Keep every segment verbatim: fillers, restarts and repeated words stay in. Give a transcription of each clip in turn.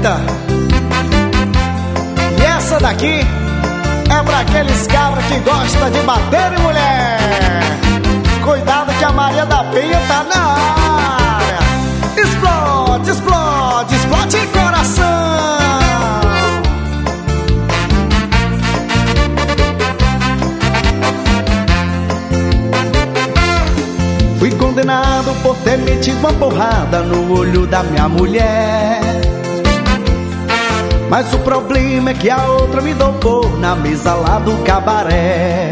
muita. E essa daqui é pra aqueles cabras que gostam de bater em mulher. Cuidado que a Maria da Penha tá na área. Explode, explode, explode coração. Fui condenado por ter metido uma porrada no olho da minha mulher. Mas o problema é que a outra me dopou na mesa lá do cabaré.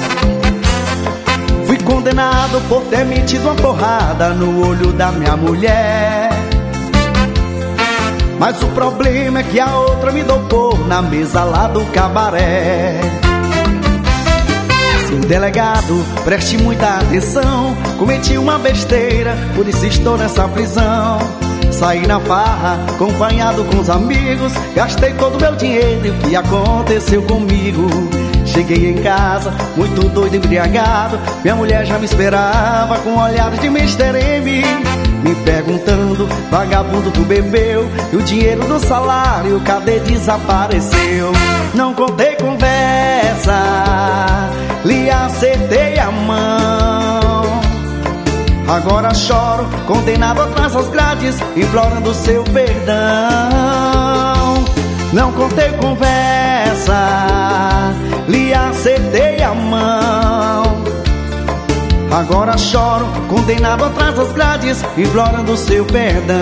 Fui condenado por ter metido uma porrada no olho da minha mulher. Mas o problema é que a outra me dopou na mesa lá do cabaré. Seu delegado, preste muita atenção. Cometi uma besteira, por isso estou nessa prisão. Saí na farra, acompanhado com os amigos. Gastei todo o meu dinheiro e o que aconteceu comigo? Cheguei em casa, muito doido, embriagado. Minha mulher já me esperava com olhares de mister M, me perguntando, vagabundo, tu bebeu? E o dinheiro do salário, cadê? Desapareceu. Não contei conversa, lhe acertei a mão. Agora choro, condenado atrás das grades, implorando seu perdão. Não contei conversa, lhe acertei a mão. Agora choro, condenado atrás das grades, implorando seu perdão.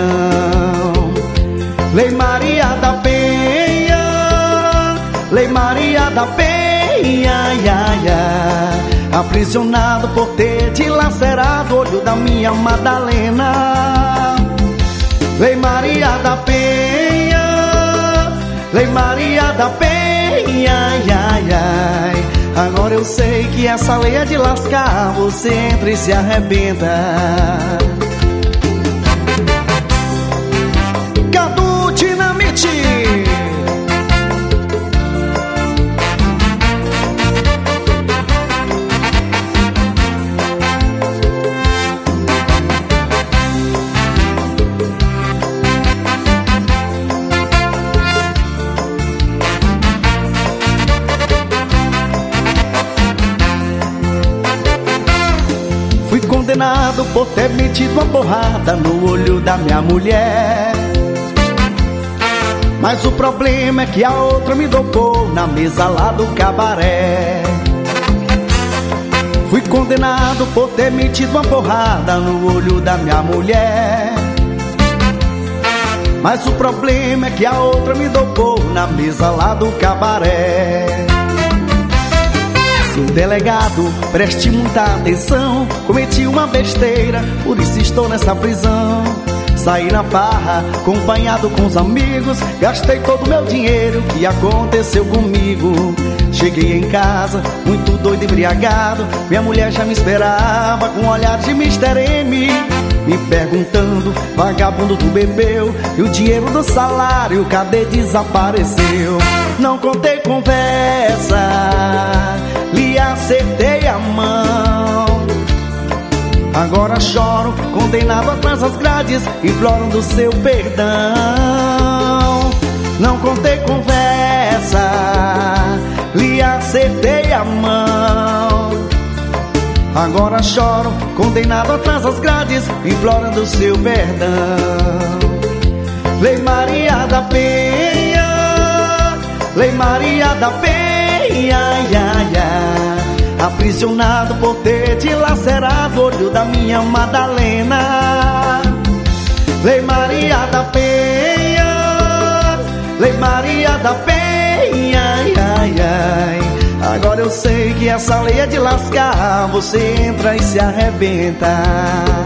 Lei Maria da Penha, Lei Maria da Penha, ai, ai, ai. Aprisionado por ter dilacerado o olho da minha Madalena. Lei Maria da Penha, Lei Maria da Penha, ai, ai, ai. Agora eu sei que essa lei é de lascar, você entra e se arrebenta. Cadu Dinamite. Fui condenado por ter metido uma porrada no olho da minha mulher. Mas o problema é que a outra me dopou na mesa lá do cabaré. Fui condenado por ter metido uma porrada no olho da minha mulher. Mas o problema é que a outra me dopou na mesa lá do cabaré. Seu delegado, preste muita atenção. Cometi uma besteira, por isso estou nessa prisão. Saí na farra, acompanhado com os amigos. Gastei todo o meu dinheiro, o que aconteceu comigo? Cheguei em casa, muito doido, embriagado. Minha mulher já me esperava com olhar de mister M, me perguntando, vagabundo, tu bebeu? E o dinheiro do salário, cadê? Desapareceu. Não contei conversa, lhe acertei a mão. Agora choro, condenado atrás das grades, implorando seu perdão. Não contei conversa, lhe acertei a mão. Agora choro, condenado atrás das grades, implorando seu perdão. Lei Maria da Penha, Lei Maria da Penha, ai, ai, ai. Aprisionado por ter dilacerado o olho da minha Madalena. Lei Maria da Penha, Lei Maria da Penha, ai, ai, ai. Agora eu sei que essa lei é de lascar, você entra e se arrebenta.